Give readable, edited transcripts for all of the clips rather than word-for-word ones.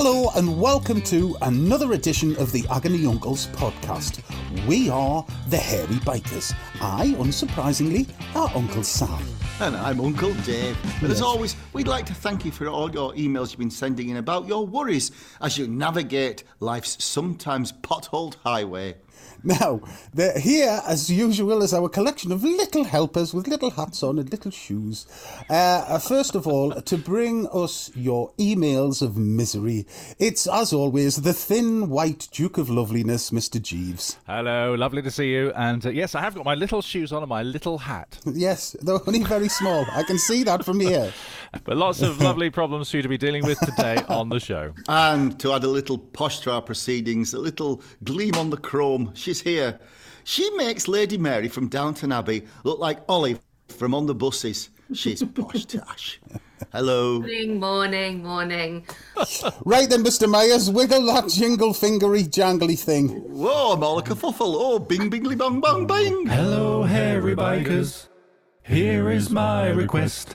Hello and welcome to another edition of the Agony Uncles podcast. We are the Hairy Bikers. I, unsurprisingly, are Uncle Sam. And I'm Uncle Dave. But as always, we'd like to thank you for all your emails you've been sending in about your worries as you navigate life's sometimes potholed highway. Now, they're here, as usual, as our collection of little helpers with little hats on and little shoes. First of all, to bring us your emails of misery, it's, as always, the thin white Duke of Loveliness, Mr. Jeeves. Hello, lovely to see you. And yes, I have got my little shoes on and my little hat. Yes, they're only very small. I can see that from here. But lots of lovely problems for you to be dealing with today on the show. And to add a little posh to our proceedings, a little gleam on the chrome, she's here. She makes Lady Mary from Downton Abbey look like Olive from On the Buses. She's posh tash. Hello. Morning. Right then, Mr. Myers, wiggle that jingle fingery jangly thing. Whoa, I'm all like a fuffle. Oh, bing, bingly, bong, bong, bing. Hello, hairy bikers. Here is my request.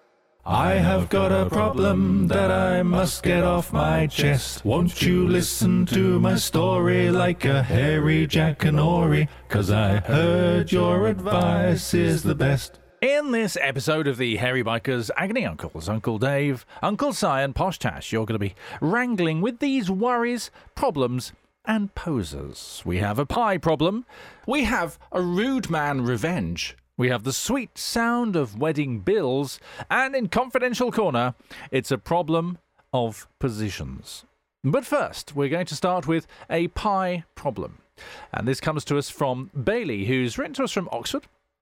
I have got a problem that I must get off my chest. Won't you listen to my story like a hairy Jackanory? 'Cause I heard your advice is the best. In this episode of the Hairy Bikers Agony Uncles, Uncle Dave, Uncle Si and Posh Tash, you're going to be wrangling with these worries, problems and posers. We have a pie problem. We have a rude man revenge. We have the sweet sound of wedding bills, and in Confidential Corner, it's a problem of positions. But first, we're going to start with a pie problem. And this comes to us from Bailey, who's written to us from Oxford,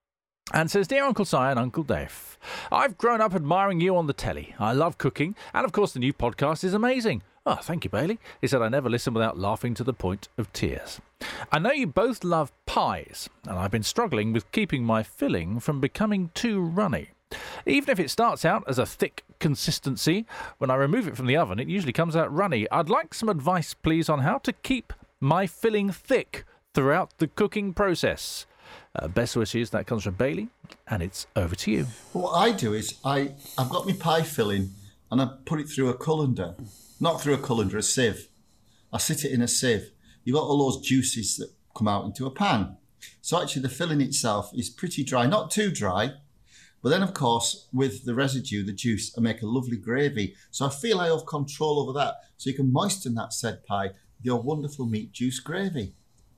and says, Dear Uncle Si and Uncle Dave, I've grown up admiring you on the telly. I love cooking, and of course the new podcast is amazing. Oh, thank you, Bailey. He said, I never listen without laughing to the point of tears. I know you both love pies, and I've been struggling with keeping my filling from becoming too runny. Even if it starts out as a thick consistency, when I remove it from the oven, it usually comes out runny. I'd like some advice, please, on how to keep my filling thick throughout the cooking process. Best wishes, that comes from Bailey, and it's over to you. What I do is I've got my pie filling and I put it through a colander. Not through a colander, a sieve. I sit it in a sieve. You've got all those juices that come out into a pan. So actually the filling itself is pretty dry, not too dry. But then, of course, with the residue, the juice, I make a lovely gravy. So I feel I have control over that. So you can moisten that said pie with your wonderful meat juice gravy.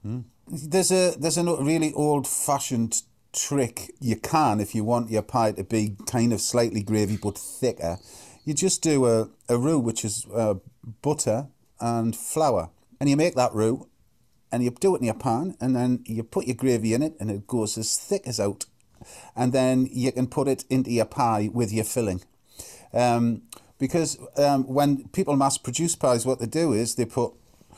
There's a really old-fashioned trick you can, if you want your pie to be kind of slightly gravy but thicker. You just do a roux, which is butter and flour. And you make that roux, and you do it in your pan, and then you put your gravy in it, and it goes as thick as out. And then you can put it into your pie with your filling. Because when people mass produce pies, what they do is they put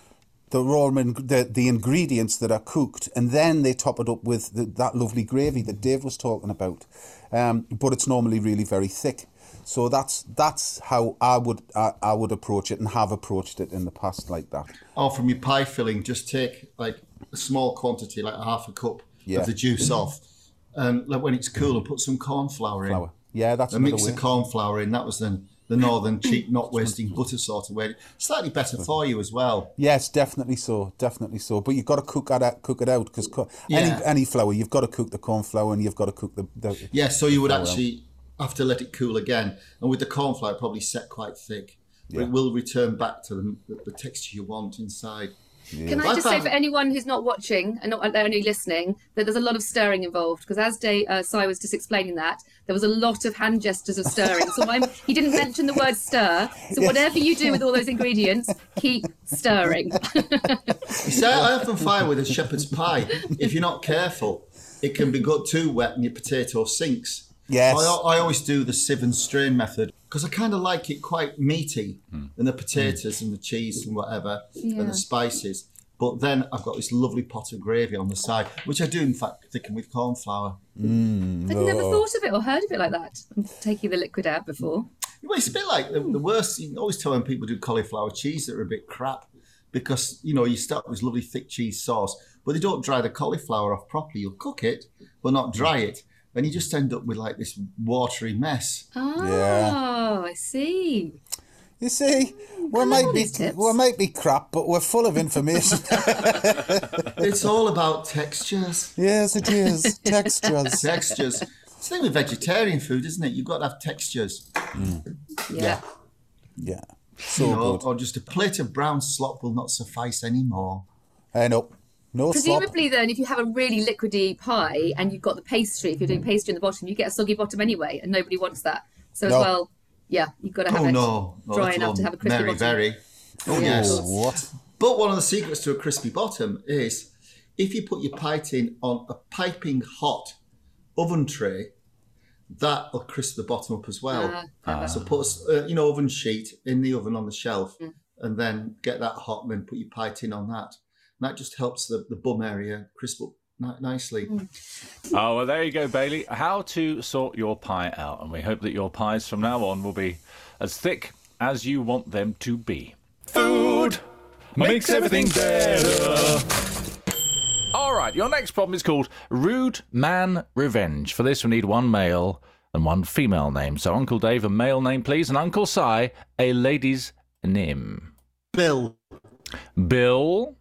the ingredients that are cooked, and then they top it up with that lovely gravy that Dave was talking about. But it's normally really very thick. So that's how I would approach it, and have approached it in the past like that. Oh, from your pie filling, just take like a small quantity, like half a cup of the juice off, and like when it's cool, and put some corn flour in. Yeah, that's and another mix way. the corn flour in. That was the northern cheap, not wasting butter sort of way. Slightly better for you as well. Yes, definitely so. But you've got to cook it out, because any flour, you've got to cook the corn flour, and you've got to cook the yeah. So you would actually have to let it cool again, and with the corn flour, probably set quite thick. But it will return back to the texture you want inside. Yeah. Can I just say, for anyone who's not watching and not only listening, that there's a lot of stirring involved, because as Si was just explaining that, there was a lot of hand gestures of stirring. So he didn't mention the word stir. So whatever you do with all those ingredients, keep stirring. See, I often find with a shepherd's pie, if you're not careful, it can be got too wet and your potato sinks. Yes. I always do the sieve and strain method, because I kind of like it quite meaty, and the potatoes and the cheese and whatever, and the spices. But then I've got this lovely pot of gravy on the side, which I do, in fact, thicken with corn flour. Have you never thought of it or heard of it like that? I'm taking the liquid out before. Well, it's a bit like the worst. You can always tell when people do cauliflower cheese that are a bit crap, because, you start with this lovely thick cheese sauce, but they don't dry the cauliflower off properly. You'll cook it, but not dry it. And you just end up with like this watery mess. Oh, yeah. I see. You see, we might be crap, but we're full of information. It's all about textures. Yes, it is. Textures. Textures. It's the thing with vegetarian food, isn't it? You've got to have textures. Yeah. Yeah. So good. Or just a plate of brown slop will not suffice anymore. No slop. Presumably, then, if you have a really liquidy pie and you've got the pastry, if you're doing pastry in the bottom, you get a soggy bottom anyway, and nobody wants that. So as well, yeah, you've got to have dry enough to have a crispy bottom. Very. Oh, Yeah. yes. What? But one of the secrets to a crispy bottom is if you put your pie tin on a piping hot oven tray, that'll crisp the bottom up as well. So put a oven sheet in the oven on the shelf and then get that hot and then put your pie tin on that. And that just helps the bum area crisp up nicely. Oh, well, there you go, Bailey. How to sort your pie out. And we hope that your pies from now on will be as thick as you want them to be. Food makes everything better. All right, your next problem is called Rude Man Revenge. For this, we need one male and one female name. So, Uncle Dave, a male name, please, and Uncle Si, a lady's name. Bill. Bill.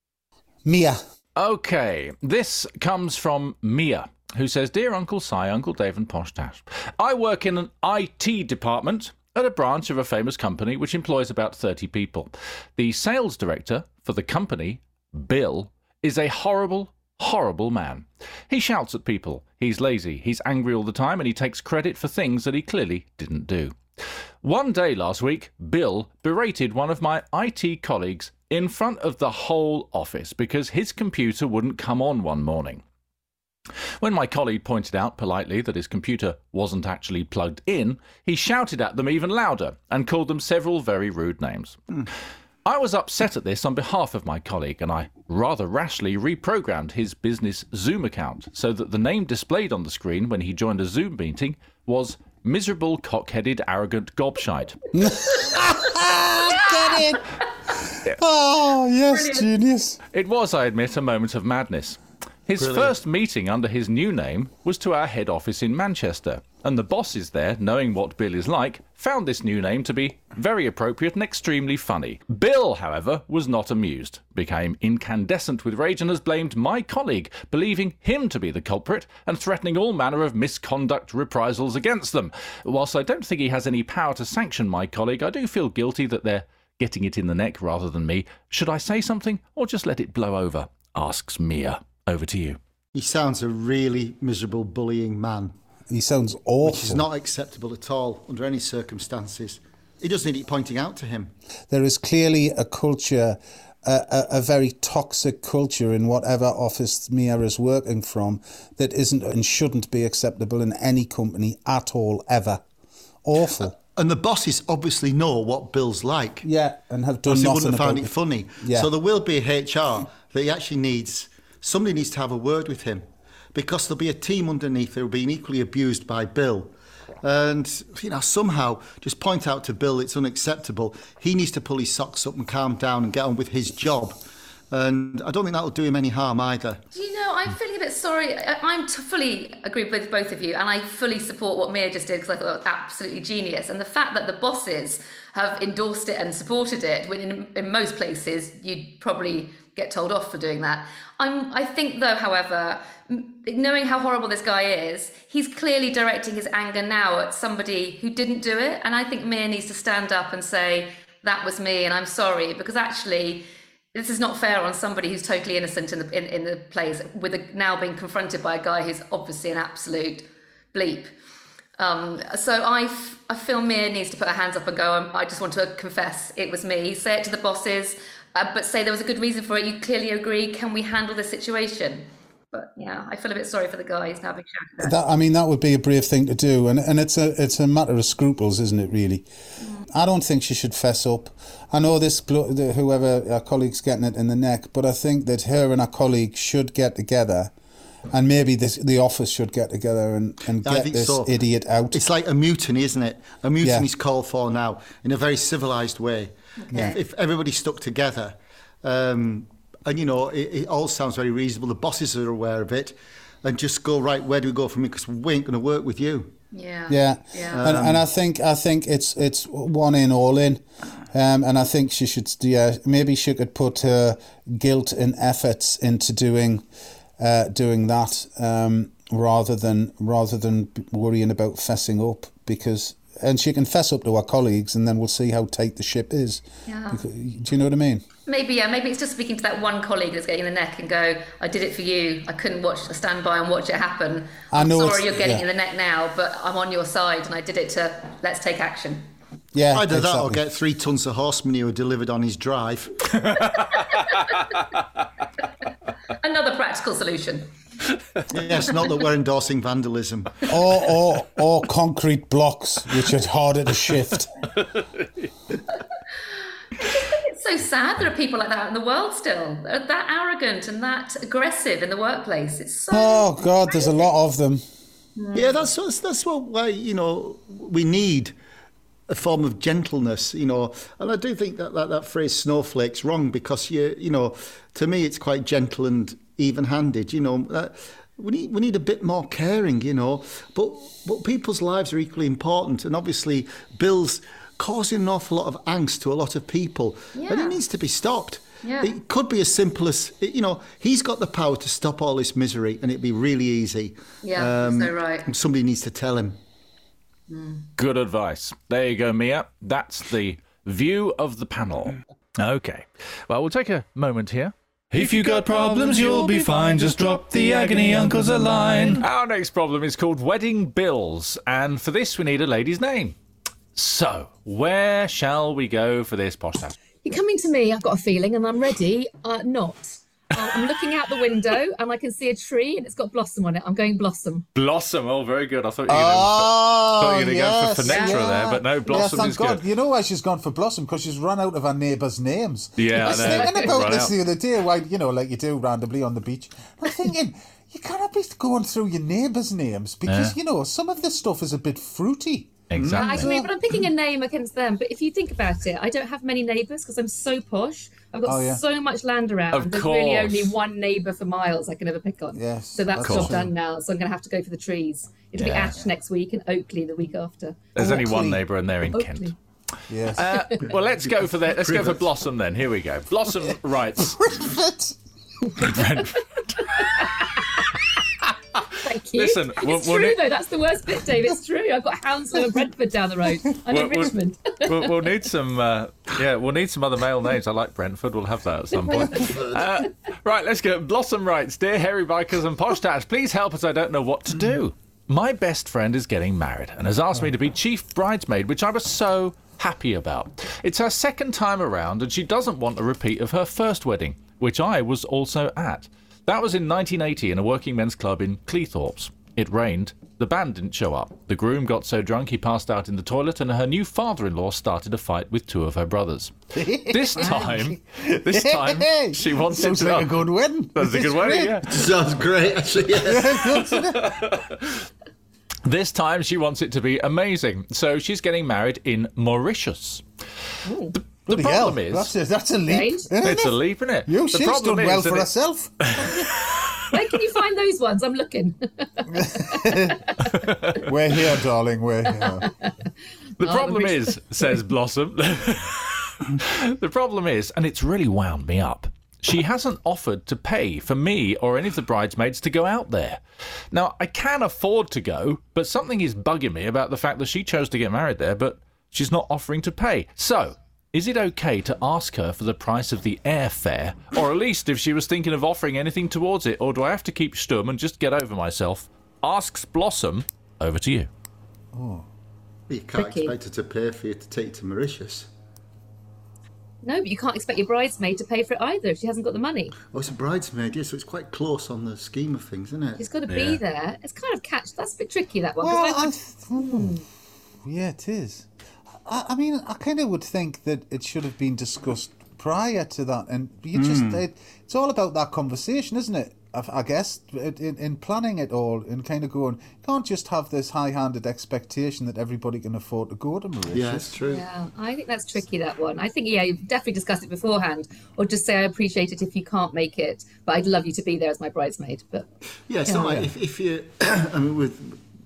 Mia. Okay, this comes from Mia, who says, Dear Uncle Si, Uncle Dave and Posh Tash, I work in an IT department at a branch of a famous company which employs about 30 people. The sales director for the company, Bill, is a horrible, horrible man. He shouts at people, he's lazy, he's angry all the time, and he takes credit for things that he clearly didn't do. One day last week, Bill berated one of my IT colleagues in front of the whole office because his computer wouldn't come on one morning. When my colleague pointed out politely that his computer wasn't actually plugged in, he shouted at them even louder and called them several very rude names. I was upset at this on behalf of my colleague, and I rather rashly reprogrammed his business Zoom account so that the name displayed on the screen when he joined a Zoom meeting was Miserable Cock-Headed Arrogant Gobshite. Get it? Oh, yes, brilliant. Genius. It was, I admit, a moment of madness. His first meeting under his new name was to our head office in Manchester, and the bosses there, knowing what Bill is like, found this new name to be very appropriate and extremely funny. Bill, however, was not amused, became incandescent with rage, and has blamed my colleague, believing him to be the culprit and threatening all manner of misconduct reprisals against them. Whilst I don't think he has any power to sanction my colleague, I do feel guilty that they're getting it in the neck rather than me. Should I say something or just let it blow over? Asks Mia. Over to you. He sounds a really miserable, bullying man. He sounds awful. Which is not acceptable at all under any circumstances. He does need it pointing out to him. There is clearly a culture, a very toxic culture in whatever office Mia is working from that isn't and shouldn't be acceptable in any company at all, ever. Awful. And the bosses obviously know what Bill's like. Yeah, and have done nothing they wouldn't have found about it funny. Yeah. So there will be a HR that he actually needs... Somebody needs to have a word with him because there'll be a team underneath that will be equally abused by Bill. And, somehow just point out to Bill it's unacceptable. He needs to pull his socks up and calm down and get on with his job. And I don't think that'll do him any harm either. Do you know, I'm feeling a bit sorry. I'm fully agree with both of you, and I fully support what Mia just did because I thought it was absolutely genius. And the fact that the bosses have endorsed it and supported it, when in most places you'd probably get told off for doing that. I think, though, however, knowing how horrible this guy is, he's clearly directing his anger now at somebody who didn't do it. And I think Mia needs to stand up and say, that was me and I'm sorry, because actually... this is not fair on somebody who's totally innocent in the plays, now being confronted by a guy who's obviously an absolute bleep. So I feel Mia needs to put her hands up and go, I just want to confess it was me. Say it to the bosses, but say there was a good reason for it. You clearly agree. Can we handle this situation? But yeah, I feel a bit sorry for the guy who's now being shouted at. That would be a brave thing to do, and it's a matter of scruples, isn't it? Really, I don't think she should fess up. I know whoever our colleague's getting it in the neck, but I think that her and our colleague should get together, and maybe the office should get together and get this idiot out. It's like a mutiny, isn't it? A mutiny's called for now in a very civilised way. Yeah. If everybody stuck together. And, it all sounds very reasonable. The bosses are aware of it. And just go, right, where do we go from here? Because we ain't going to work with you. Yeah. And I think it's one in, all in, and I think she should. Maybe she could put her guilt and efforts into doing that rather than worrying about fessing up, because. And she can fess up to her colleagues, and then we'll see how tight the ship is. Yeah. Do you know what I mean? Maybe it's just speaking to that one colleague that's getting in the neck and go, I did it for you. I couldn't stand by and watch it happen. I'm sorry you're getting in the neck now, but I'm on your side and I did it let's take action. Yeah, either that or get 3 tons of horse manure delivered on his drive. Another practical solution. Yes, not that we're endorsing vandalism. Or concrete blocks, which are harder to shift. It's so sad there are people like that in the world still. They're that arrogant and that aggressive in the workplace. It's so Oh God, there's a lot of them. Yeah, that's why we need a form of gentleness, and I do think that phrase snowflake's wrong, because to me it's quite gentle and even-handed. We need a bit more caring, but people's lives are equally important, and obviously Bill's causing an awful lot of angst to a lot of people, and it needs to be stopped. Yeah. It could be as simple as, he's got the power to stop all this misery, and it'd be really easy. Yeah, so right. And somebody needs to tell him. Good advice. There you go, Mia. That's the view of the panel. Okay. Well, we'll take a moment here. If you got problems, you'll be fine. Just drop the agony uncles a line. Our next problem is called wedding bills, and for this we need a lady's name. So, where shall we go for this, Posh Tash? You're coming to me, I've got a feeling, and I'm ready. Not. I'm looking out the window and I can see a tree and it's got blossom on it. I'm going Blossom. Blossom, oh, very good. I thought you were going to go for Fenetra there, but no, Blossom thank is God. good. You know why she's gone for Blossom? Because she's run out of her neighbours' names. Yeah, I was thinking about this the other day, like you do randomly on the beach. I'm thinking, you can't be going through your neighbours' names because, some of this stuff is a bit fruity. Exactly. I agree, but I'm picking a name against them. But if you think about it, I don't have many neighbours because I'm so posh. I've got so much land around. Of There's course. really only one neighbour for miles I can ever pick on. Yes, so that's that's job true. done now. So I'm going to have to go for the trees. It'll be Ash next week and Oakley the week after. There's only one Oakley. neighbour and they're in Oakley. Kent. Yes. Well, let's go for that. Let's go for Blossom then. Here we go. Blossom writes. Thank you. Listen, it's true though. That's the worst bit, Dave. It's true. I've got Hounslow and Brentford down the road. I'm in Richmond. We'll need some. We'll need some other male names. I like Brentford. We'll have that at some point. Right, let's go. Blossom writes, "Dear Hairy Bikers and Posh Tash, please help us. I don't know what to do. My best friend is getting married and has asked me to be chief bridesmaid, which I was so happy about. It's her second time around, and she doesn't want a repeat of her first wedding, which I was also at. That was in 1980 in a working men's club in Cleethorpes. It rained. The band didn't show up. The groom got so drunk he passed out in the toilet, and her new father-in-law started a fight with 2 of her brothers. This time, she wants Sounds it to like a good wedding. That's a good wedding, yeah. Sounds great, actually. Yeah. This time she wants it to be amazing. So she's getting married in Mauritius. The problem is... That's a leap. Isn't It's it? a leap, isn't it? She's done well for herself. Where can you find those ones? I'm looking. We're here, darling. We're here. The problem is, says Blossom, the problem is, and it's really wound me up, she hasn't offered to pay for me or any of the bridesmaids to go out there. Now, I can afford to go, but something is bugging me about the fact that she chose to get married there, but she's not offering to pay. So, is it okay to ask her for the price of the airfare, or at least if she was thinking of offering anything towards it, or do I have to keep stum and just get over myself? Asks Blossom. Over to you. You can't Tricky. expect her to pay for you to take you to Mauritius. No, but you can't expect your bridesmaid to pay for it either if she hasn't got the money. Oh, it's a bridesmaid, yeah, so it's quite close on the scheme of things, isn't it? She's got to be there. It's kind of that's a bit tricky, that one. 'cause Well, yeah, it is. I mean, I kind of would think that it should have been discussed prior to that, and you just it's all about that conversation, isn't it? I guess in planning it all and kind of going, you can't just have this high-handed expectation that everybody can afford to go to Mauritius. Yeah, it's true. Yeah, I think that's tricky, that one. I think, you've definitely discussed it beforehand, or just say, I appreciate it if you can't make it, but I'd love you to be there as my bridesmaid. But Yeah, it's not like if you, I mean, with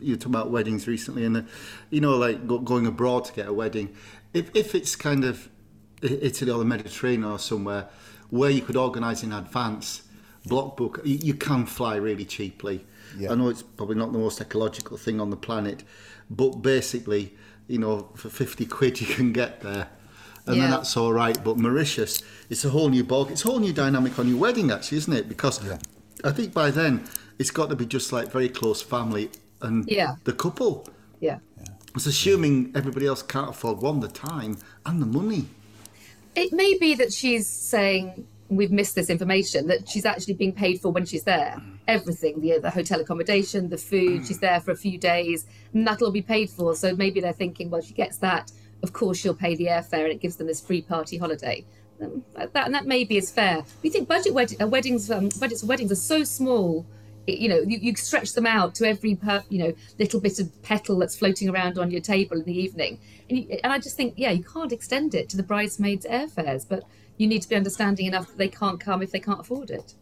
you talking about weddings recently, and like going abroad to get a wedding. If it's kind of Italy or the Mediterranean or somewhere where you could organise in advance, block book, you can fly really cheaply. Yeah. I know it's probably not the most ecological thing on the planet, but basically, for 50 quid you can get there. And then that's all right. But Mauritius, it's a whole new ballgame. It's a whole new dynamic on your wedding, actually, isn't it? Because I think by then it's got to be just like very close family and the couple. Yeah. It's assuming everybody else can't afford the time and the money. It may be that she's saying we've missed this information, that she's actually being paid for when she's there. Everything, the hotel accommodation, the food, she's there for a few days, and that'll all be paid for. So maybe they're thinking, well, she gets that, of course she'll pay the airfare and it gives them this free party holiday. That maybe is fair. We think budget weddings are so small. You stretch them out to every little bit of petal that's floating around on your table in the evening, and I just think you can't extend it to the bridesmaids' airfares, but you need to be understanding enough that they can't come if they can't afford it.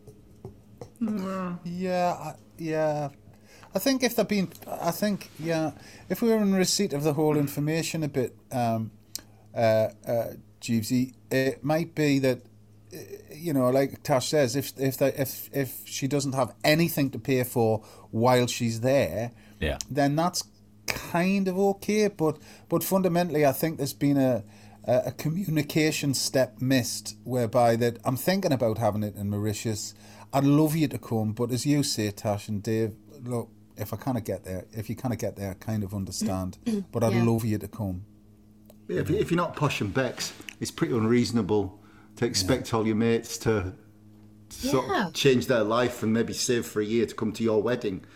I think if we were in receipt of the whole information a bit, Jeevesy, it might be that, like Tash says, if she doesn't have anything to pay for while she's there, then that's kind of okay. But fundamentally, I think there's been a communication step missed, whereby that I'm thinking about having it in Mauritius. I'd love you to come, but as you say, Tash and Dave, look, if you kind of get there, I kind of understand. But I'd love you to come. Yeah, if you're not posh and Bex, it's pretty unreasonable to expect all your mates to sort of change their life and maybe save for a year to come to your wedding.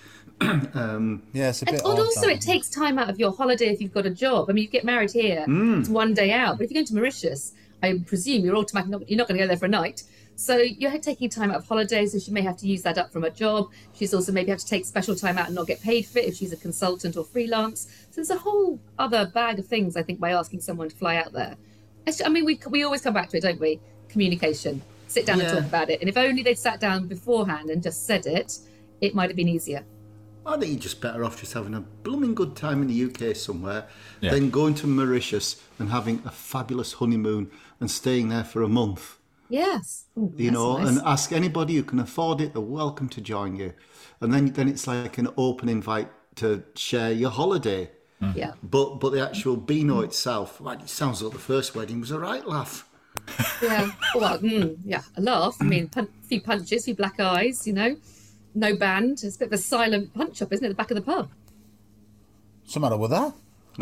It's a bit odd. And also, it takes time out of your holiday if you've got a job. I mean, you get married here, it's one day out. But if you're going to Mauritius, I presume you're not going to go there for a night. So you're taking time out of holiday, so she may have to use that up from her job. She's also maybe have to take special time out and not get paid for it if she's a consultant or freelance. So there's a whole other bag of things, I think, by asking someone to fly out there. I mean, we always come back to it, don't we? Communication. Sit down and talk about it. And if only they'd sat down beforehand and just said it, it might have been easier. I think you're just better off just having a blooming good time in the UK somewhere than going to Mauritius and having a fabulous honeymoon and staying there for a month. Yes. Ooh, nice. And ask anybody who can afford it, they're welcome to join you. And then it's like an open invite to share your holiday. Yeah. But the actual Beano itself, it sounds like the first wedding was a right laugh. Yeah. Well, a laugh. I mean, a few punches, a few black eyes, no band. It's a bit of a silent punch up, isn't it, at the back of the pub? What's the matter with that?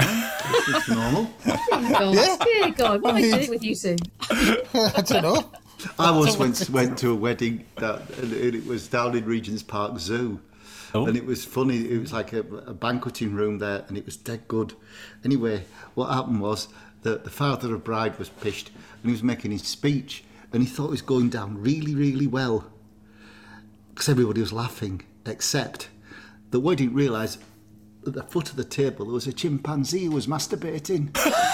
It's normal. Dear God, what am I doing with you two? I don't know. I once went to a wedding and it was down in Regent's Park Zoo. And it was funny. It was like a banqueting room there, and it was dead good. Anyway, what happened was that the father of bride was pished, and he was making his speech, and he thought it was going down really, really well, because everybody was laughing, except that what he didn't realise, at the foot of the table there was a chimpanzee who was masturbating.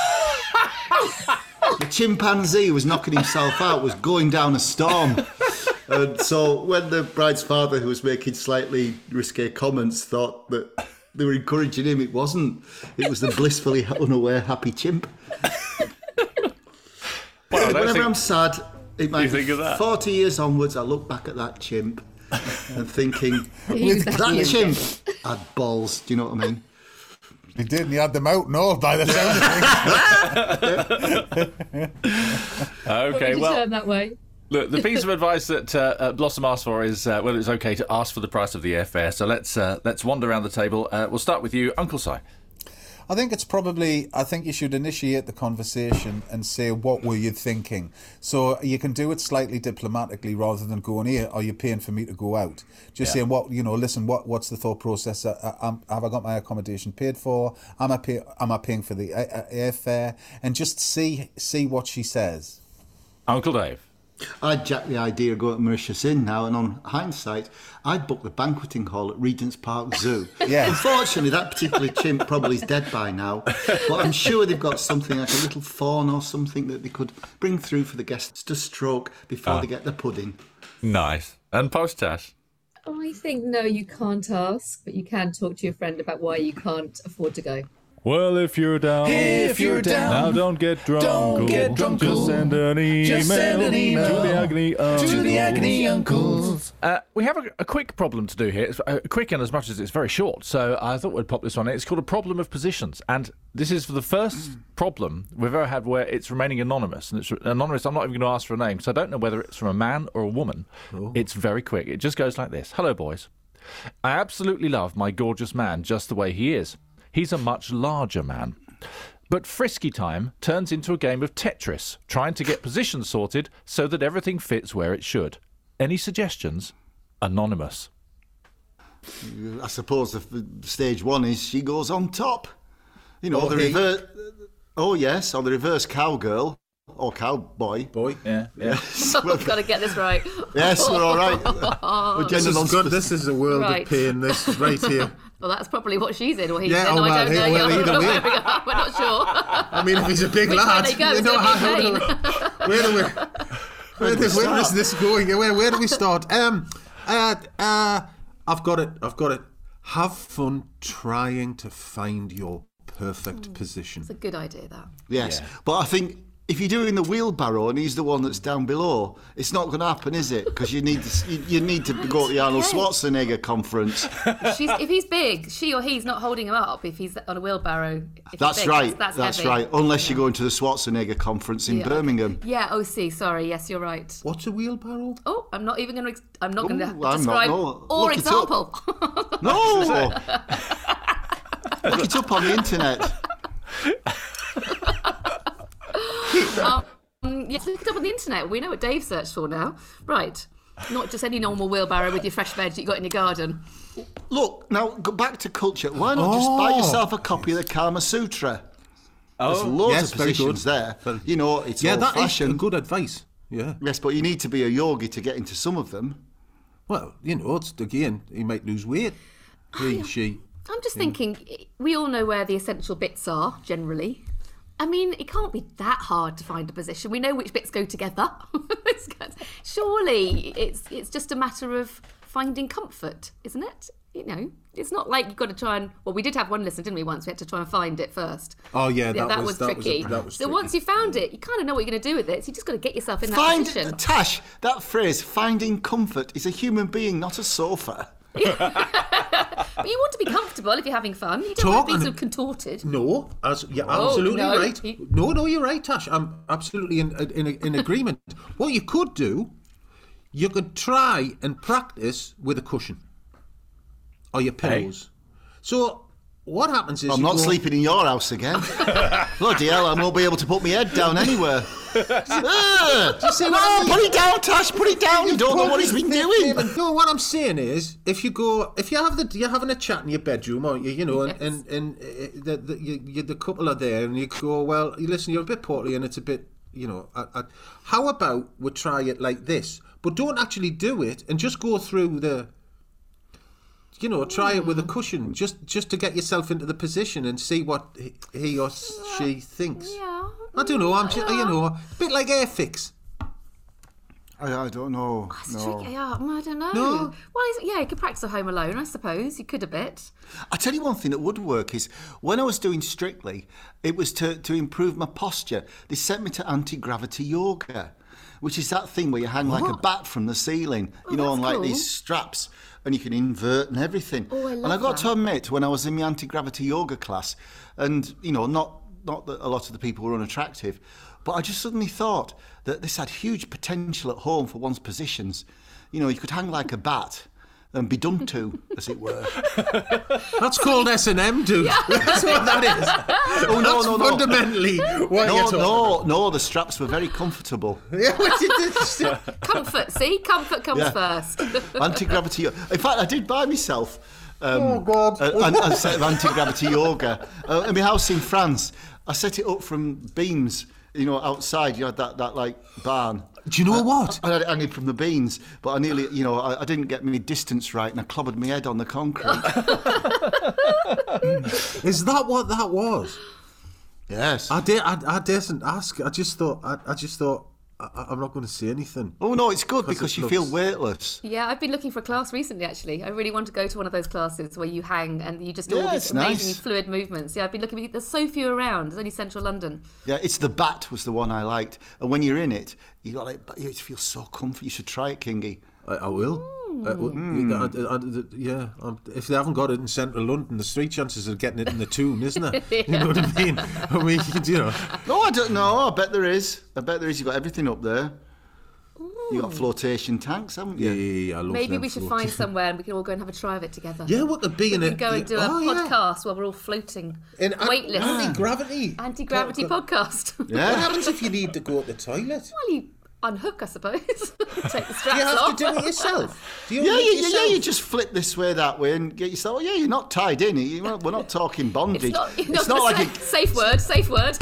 The chimpanzee was knocking himself out, was going down a storm. And so when the bride's father, who was making slightly risque comments, thought that they were encouraging him, it wasn't. It was the blissfully unaware happy chimp. Whenever I'm sad, it might be 40 years onwards, I look back at that chimp and thinking, that chimp had balls, do you know what I mean? He did, and he had them out and all by the sound of things. Okay, well, turn that way. Look, the piece of advice that Blossom asked for is whether it's okay to ask for the price of the airfare. So let's wander around the table. We'll start with you, Uncle Si. I think you should initiate the conversation and say, what were you thinking? So you can do it slightly diplomatically rather than going, here, are you paying for me to go out? Just saying, what's the thought process? Have I got my accommodation paid for? Am I paying for the airfare? And just see what she says. Uncle Dave. I'd jack the idea of going to Mauritius Inn now, and on hindsight, I'd book the banqueting hall at Regent's Park Zoo. Yeah. Unfortunately, that particular chimp probably is dead by now, but I'm sure they've got something like a little fawn or something that they could bring through for the guests to stroke before they get the pudding. Nice. And Posh Tash. I think no, you can't ask, but you can talk to your friend about why you can't afford to go. Well, if you're down, now don't get drunk. Just send an email to the Agony Uncles. We have a quick problem to do here. It's quick in as much as it's very short, so I thought we'd pop this one in. It's called a problem of positions, and this is for the first problem we've ever had where it's remaining anonymous. And it's anonymous, I'm not even going to ask for a name, so I don't know whether it's from a man or a woman. It's very quick. It just goes like this. Hello, boys. I absolutely love my gorgeous man just the way he is. He's a much larger man. But frisky time turns into a game of Tetris, trying to get positions sorted so that everything fits where it should. Any suggestions? Anonymous. I suppose the stage one is she goes on top. You know, the reverse. Oh yes, or the reverse cowgirl or cowboy. Yeah. We've got to get this right. Yes, we're all right. We're This is good. This is a world Right. of pain. This right here. Well, that's probably what she's in, or he's Yeah, in. No, oh, I don't well, know. well, either way. We're not sure. I mean, if he's a big Which way lad, they go, you it's know gonna how. be Where is this going? Where do we start? I've got it. Have fun trying to find your perfect position. It's a good idea, that. Yes, but I think if you're doing the wheelbarrow and he's the one that's down below, it's not going to happen, is it? Because you need to go to the Arnold Schwarzenegger conference. If he's big, she or he's not holding him up if he's on a wheelbarrow. If That's he's big, right. That's That's heavy. right. Unless you're going to the Schwarzenegger conference in Yeah. Birmingham. Yeah, OC, sorry. Yes, you're right. What's a wheelbarrow? Oh, I'm not even going to. I'm not going to Ooh, I'm describe not, no. or Look it up. example. No. Look it up on the internet. Yes, look it up on the internet. We know what Dave searched for now. Right. Not just any normal wheelbarrow with your fresh veg that you got in your garden. Look, now go back to culture. Why not just buy yourself a copy of the Kama Sutra? There's loads yes, of very positions good. there. You know, it's Yeah, that is old-fashioned. good advice. Yeah. Yes, but you need to be a yogi to get into some of them. Well, you know, it's again, he might lose weight. He, she. I'm just thinking, we all know where the essential bits are, generally. I mean, it can't be that hard to find a position. We know which bits go together. Surely it's just a matter of finding comfort, isn't it? You know, it's not like you've got to try and... Well, we did have one lesson, didn't we, once? We had to try and find it first. Oh, yeah, that was tricky. So once you found it, you kind of know what you're going to do with it. So you just got to get yourself in that position. Tash, that phrase, finding comfort, is a human being, not a sofa. But you want to be comfortable if you're having fun. You don't want to be sort of contorted. No, you're absolutely no. right. No, you're right, Tash. I'm absolutely in agreement. What you could do, you could try and practice with a cushion or your pillows. So what happens is I'm not sleeping in your house again. Bloody hell, I won't be able to put my head down anywhere. See what I mean? Put it down, Tash, put it down. You don't know what he's been doing. No, what I'm saying is, if you're having a chat in your bedroom, aren't you? You know, and the couple are there, and you go, well, listen, you're a bit portly, and it's a bit, you know. How about we try it like this, but don't actually do it, and just go through the. You know, try it with a cushion, just to get yourself into the position and see what he or she thinks. Yeah. I don't know. I'm just, you know, a bit like Airfix. I don't know. It's tricky. Yeah, I don't know. No. Well, you could practice at home alone, I suppose. You could a bit. I tell you one thing that would work is when I was doing Strictly, it was to improve my posture. They sent me to anti-gravity yoga, which is that thing where you hang like a bat from the ceiling, you know, on that's like cool. these straps, and you can invert and everything. Oh, I love and I got that. to admit, when I was in my anti-gravity yoga class, and, you know, not that a lot of the people were unattractive, but I just suddenly thought that this had huge potential at home for one's positions. You know, you could hang like a bat and be done to, as it were. That's called S&M, dude. That's what that is. Oh, no, That's no, no. fundamentally what you're talking No, the straps were very comfortable. Yeah, what did this? Comfort, see? Comfort comes Yeah. first. Anti-gravity. In fact, I did buy myself God. a set of anti-gravity yoga. In my house in France, I set it up from beams. You know, outside you had that like barn. Do you know what? I had it hanging from the beams, but I nearly, you know, I didn't get my distance right, and I clobbered my head on the concrete. Is that what that was? Yes. I daresn't ask. I just thought I'm not going to say anything. Oh no, it's good because it you feel looks- weightless. Yeah, I've been looking for a class recently, actually. I really want to go to one of those classes where you hang and you just do all Yeah, these it's amazingly nice. fluid movements. Yeah, I've been looking. There's so few around. There's only central London. Yeah, it's the bat was the one I liked, and when you're in it, you got it feels so comfy. You should try it, Kingy. I will. Yeah. If they haven't got it in central London, the street chances of getting it in the Toon, isn't it? You know what I mean? No, I don't know. I bet there is. You've got everything up there. You got flotation tanks, haven't you? Yeah. I love Maybe them we should floats. find somewhere and we can all go and have a try of it together. Yeah, what could be in We it? can go and do a podcast while we're all floating, weightless. Anti-gravity. Anti-gravity podcast. What Yeah. happens if you need to go to the toilet? Well, you unhook, I suppose. Take the straps Do you have off. to do it yourself? Do you Yeah, do it yeah, yourself? you just flip this way, that way, and get yourself. Oh, yeah, you're not tied in. We're not talking bondage. It's not like a safe word. Safe word.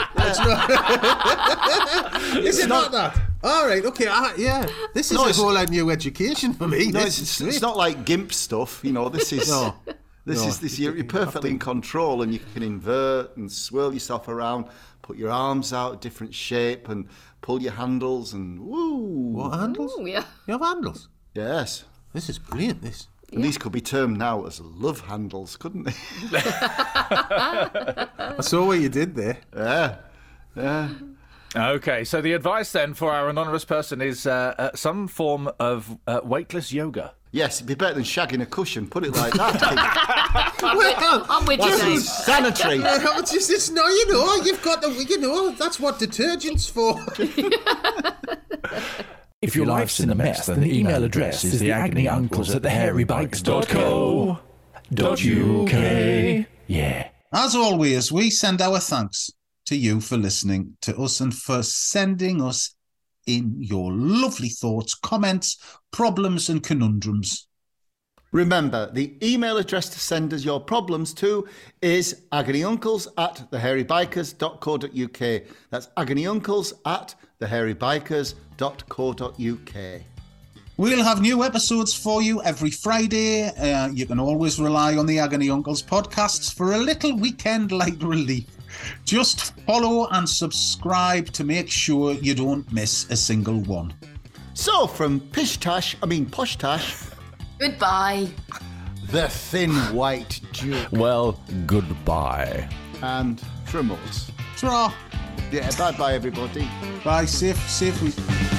Is it not that? All right, okay, yeah. This is No, a it's- whole new education for me. No, This is it's great. not like GIMP stuff. This is No. this. You're perfectly in control, and you can invert and swirl yourself around, put your arms out, different shape, and pull your handles, and woo. What handles? Oh, yeah. You have handles? Yes. This is brilliant, this. And these could be termed now as love handles, couldn't they? I saw what you did there. Yeah. Okay, so the advice then for our anonymous person is some form of weightless yoga. Yes, it'd be better than shagging a cushion. Put it like that. Well, I'm with you, That's Dave. sanitary. it's no, you've got the, that's what detergent's for. If your life's in a mess, then the email address is theagonyuncles@thehairybikes.co.uk. Yeah. As always, we send our thanks to you for listening to us and for sending us in your lovely thoughts, comments, problems and conundrums. Remember, the email address to send us your problems to is agonyuncles@thehairybikers.co.uk. That's agonyuncles@thehairybikers.co.uk. We'll have new episodes for you every Friday. You can always rely on the Agony Uncles podcasts for a little weekend light relief. Just follow and subscribe to make sure you don't miss a single one. So, from Posh Tash, Goodbye. the thin white Duke, Well, goodbye. and from us. Ta-ra. Yeah, bye-bye, everybody. Bye. Safe week.